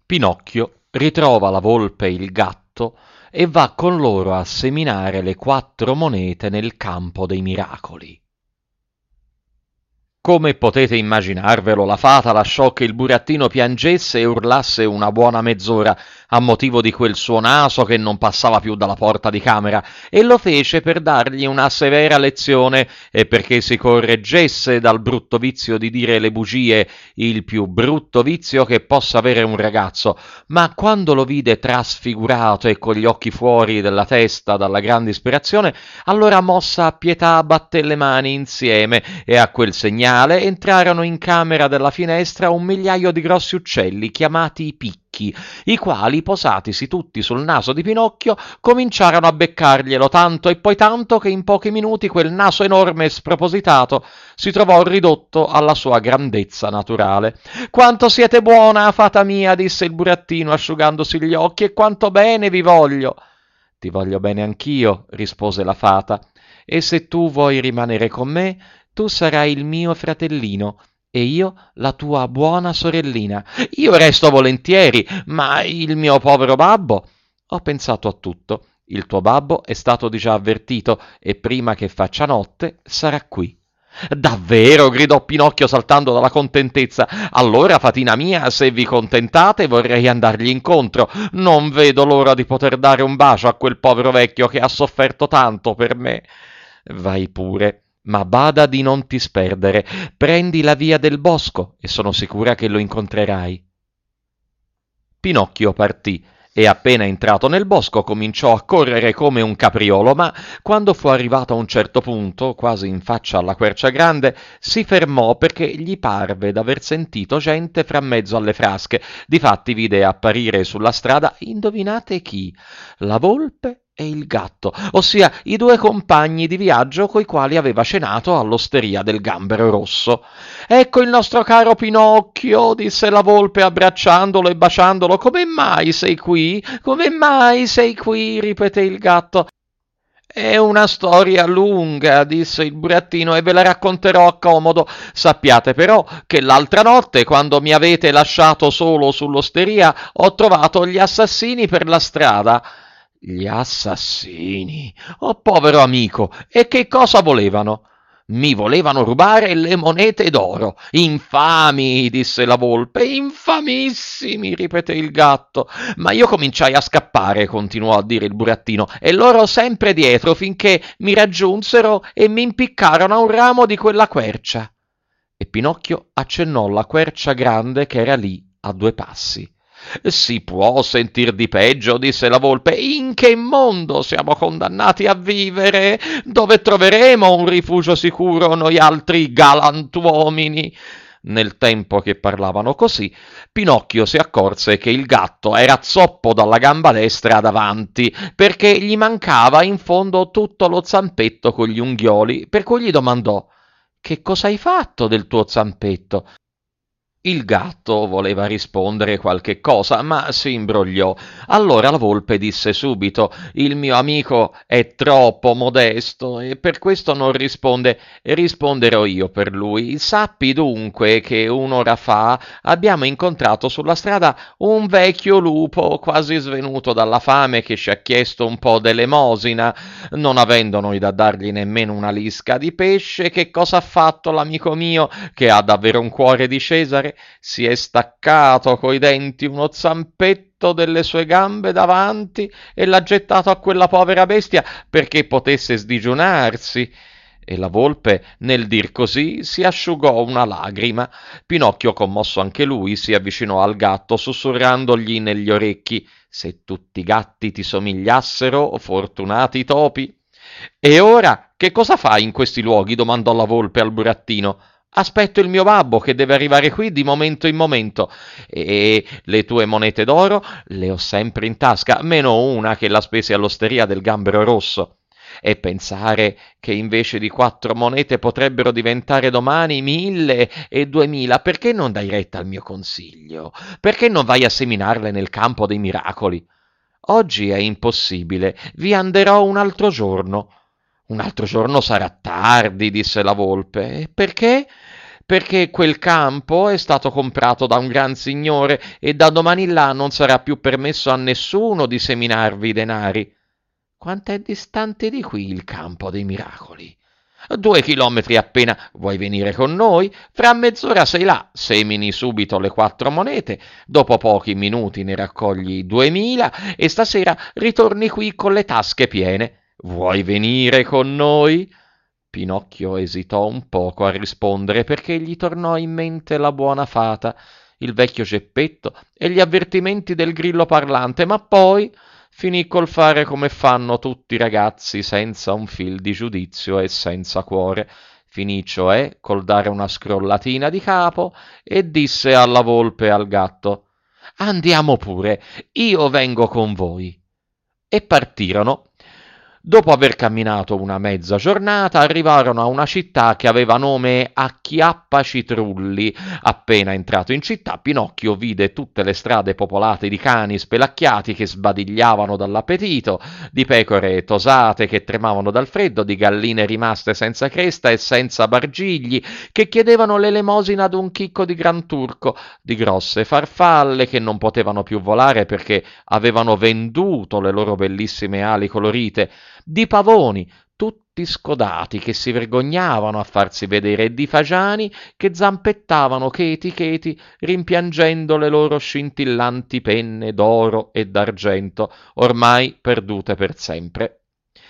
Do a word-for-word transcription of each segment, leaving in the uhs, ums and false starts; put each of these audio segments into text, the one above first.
Pinocchio ritrova la volpe e il gatto e va con loro a seminare le quattro monete nel campo dei miracoli. Come potete immaginarvelo, la fata lasciò che il burattino piangesse e urlasse una buona mezz'ora a motivo di quel suo naso che non passava più dalla porta di camera, e lo fece per dargli una severa lezione e perché si correggesse dal brutto vizio di dire le bugie, il più brutto vizio che possa avere un ragazzo. Ma quando lo vide trasfigurato e con gli occhi fuori della testa dalla grande ispirazione, allora mossa a pietà batté le mani insieme e a quel segnale entrarono in camera della finestra un migliaio di grossi uccelli chiamati picchi, i quali, posatisi tutti sul naso di Pinocchio, cominciarono a beccarglielo tanto e poi tanto che in pochi minuti quel naso enorme e spropositato si trovò ridotto alla sua grandezza naturale. «Quanto siete buona, fata mia!» disse il burattino asciugandosi gli occhi, «e quanto bene vi voglio!» «Ti voglio bene anch'io», rispose la fata, «e se tu vuoi rimanere con me, tu sarai il mio fratellino e io la tua buona sorellina. Io resto volentieri, ma il mio povero babbo...» «Ho pensato a tutto. Il tuo babbo è stato di già avvertito e prima che faccia notte sarà qui.» «Davvero?» gridò Pinocchio saltando dalla contentezza. «Allora, fatina mia, se vi contentate vorrei andargli incontro. Non vedo l'ora di poter dare un bacio a quel povero vecchio che ha sofferto tanto per me.» «Vai pure, ma bada di non ti sperdere. Prendi la via del bosco e sono sicura che lo incontrerai.» Pinocchio partì e appena entrato nel bosco cominciò a correre come un capriolo, ma quando fu arrivato a un certo punto, quasi in faccia alla quercia grande, si fermò perché gli parve d'aver sentito gente fra mezzo alle frasche. Difatti vide apparire sulla strada, indovinate chi? La volpe e il gatto, ossia i due compagni di viaggio coi quali aveva cenato all'osteria del Gambero Rosso. «Ecco il nostro caro Pinocchio», disse la volpe abbracciandolo e baciandolo. «Come mai sei qui? Come mai sei qui?» ripeté il gatto. «È una storia lunga», disse il burattino, «e ve la racconterò a comodo. Sappiate però che l'altra notte, quando mi avete lasciato solo sull'osteria, ho trovato gli assassini per la strada.» «Gli assassini? Oh, povero amico! E che cosa volevano?» «Mi volevano rubare le monete d'oro.» «Infami!» disse la volpe. «Infamissimi!» ripeté il gatto. «Ma io cominciai a scappare», continuò a dire il burattino, «e loro sempre dietro finché mi raggiunsero e mi impiccarono a un ramo di quella quercia.» E Pinocchio accennò alla quercia grande che era lì a due passi. «Si può sentir di peggio», disse la volpe. «In che mondo siamo condannati a vivere? Dove troveremo un rifugio sicuro noi altri galantuomini?» Nel tempo che parlavano così, Pinocchio si accorse che il gatto era zoppo dalla gamba destra davanti, perché gli mancava in fondo tutto lo zampetto con gli unghioli, per cui gli domandò: «Che cosa hai fatto del tuo zampetto?» Il gatto voleva rispondere qualche cosa, ma si imbrogliò. Allora la volpe disse subito: «Il mio amico è troppo modesto e per questo non risponde. Risponderò io per lui. Sappi dunque che un'ora fa abbiamo incontrato sulla strada un vecchio lupo quasi svenuto dalla fame che ci ha chiesto un po' d'elemosina. Non avendo noi da dargli nemmeno una lisca di pesce, che cosa ha fatto l'amico mio, che ha davvero un cuore di Cesare? Si è staccato coi denti uno zampetto delle sue gambe davanti e l'ha gettato a quella povera bestia perché potesse sdigiunarsi.» E la volpe, nel dir così, si asciugò una lagrima. Pinocchio, commosso anche lui, si avvicinò al gatto, sussurrandogli negli orecchi: «Se tutti i gatti ti somigliassero, fortunati topi!» «E ora che cosa fai in questi luoghi?» domandò la volpe al burattino. «Aspetto il mio babbo che deve arrivare qui di momento in momento. E le tue monete d'oro le ho sempre in tasca, meno una che la spesi all'osteria del Gambero Rosso. E pensare che invece di quattro monete potrebbero diventare domani mille e duemila, perché non dai retta al mio consiglio? Perché non vai a seminarle nel campo dei miracoli? Oggi è impossibile, vi anderò un altro giorno.» «Un altro giorno sarà tardi», disse la volpe. «Perché?» perché quel campo è stato comprato da un gran signore e da domani là non sarà più permesso a nessuno di seminarvi i denari. Quant'è distante di qui il campo dei miracoli? Due chilometri appena. Vuoi venire con noi? Fra mezz'ora sei là, semini subito le quattro monete, dopo pochi minuti ne raccogli duemila e stasera ritorni qui con le tasche piene. Vuoi venire con noi? Pinocchio esitò un poco a rispondere perché gli tornò in mente la buona fata, il vecchio Geppetto e gli avvertimenti del grillo parlante, ma poi finì col fare come fanno tutti i ragazzi senza un fil di giudizio e senza cuore. Finì cioè col dare una scrollatina di capo e disse alla volpe e al gatto: «Andiamo pure, io vengo con voi». E partirono. Dopo aver camminato una mezza giornata, arrivarono a una città che aveva nome Acchiappacitrulli. Appena entrato in città, Pinocchio vide tutte le strade popolate di cani spelacchiati che sbadigliavano dall'appetito, di pecore tosate che tremavano dal freddo, di galline rimaste senza cresta e senza bargigli, che chiedevano l'elemosina ad un chicco di gran turco, di grosse farfalle che non potevano più volare perché avevano venduto le loro bellissime ali colorite, di pavoni tutti scodati che si vergognavano a farsi vedere e di fagiani che zampettavano cheti cheti rimpiangendo le loro scintillanti penne d'oro e d'argento ormai perdute per sempre.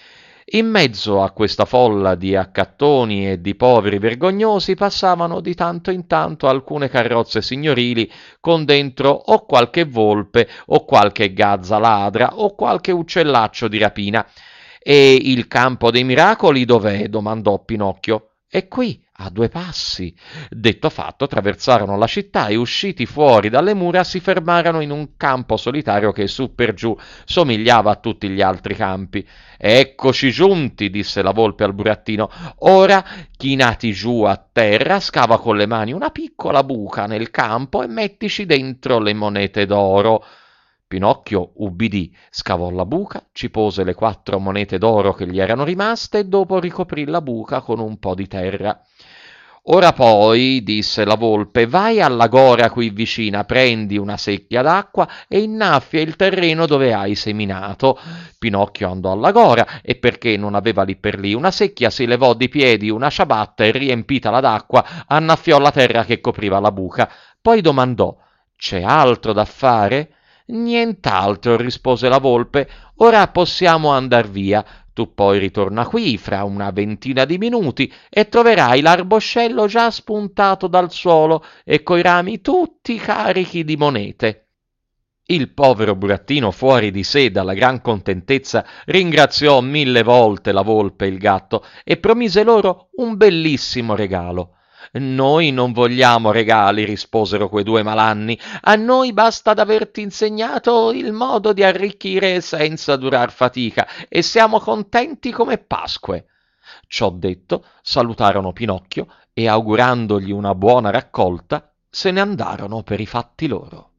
In mezzo a questa folla di accattoni e di poveri vergognosi passavano di tanto in tanto alcune carrozze signorili con dentro o qualche volpe o qualche gazza ladra o qualche uccellaccio di rapina. «E il campo dei miracoli dov'è?» domandò Pinocchio. «È qui, a due passi». Detto fatto, attraversarono la città e usciti fuori dalle mura si fermarono in un campo solitario che su per giù somigliava a tutti gli altri campi. «Eccoci giunti», disse la volpe al burattino. «Ora, chinati giù a terra, scava con le mani una piccola buca nel campo e mettici dentro le monete d'oro». Pinocchio ubbidì, scavò la buca, ci pose le quattro monete d'oro che gli erano rimaste e dopo ricoprì la buca con un po' di terra. «Ora poi», disse la volpe, «vai alla gora qui vicina, prendi una secchia d'acqua e innaffia il terreno dove hai seminato». Pinocchio andò alla gora e perché non aveva lì per lì una secchia si levò di piedi una ciabatta e riempitala d'acqua annaffiò la terra che copriva la buca. Poi domandò: «C'è altro da fare?» «Nient'altro», rispose la volpe, «ora possiamo andar via. Tu poi ritorna qui fra una ventina di minuti e troverai l'arboscello già spuntato dal suolo e coi rami tutti carichi di monete». Il povero burattino, fuori di sé dalla gran contentezza, ringraziò mille volte la volpe e il gatto e promise loro un bellissimo regalo. «Noi non vogliamo regali», risposero quei due malanni, «a noi basta d'averti insegnato il modo di arricchire senza durar fatica e siamo contenti come Pasque». Ciò detto, salutarono Pinocchio e augurandogli una buona raccolta, se ne andarono per i fatti loro.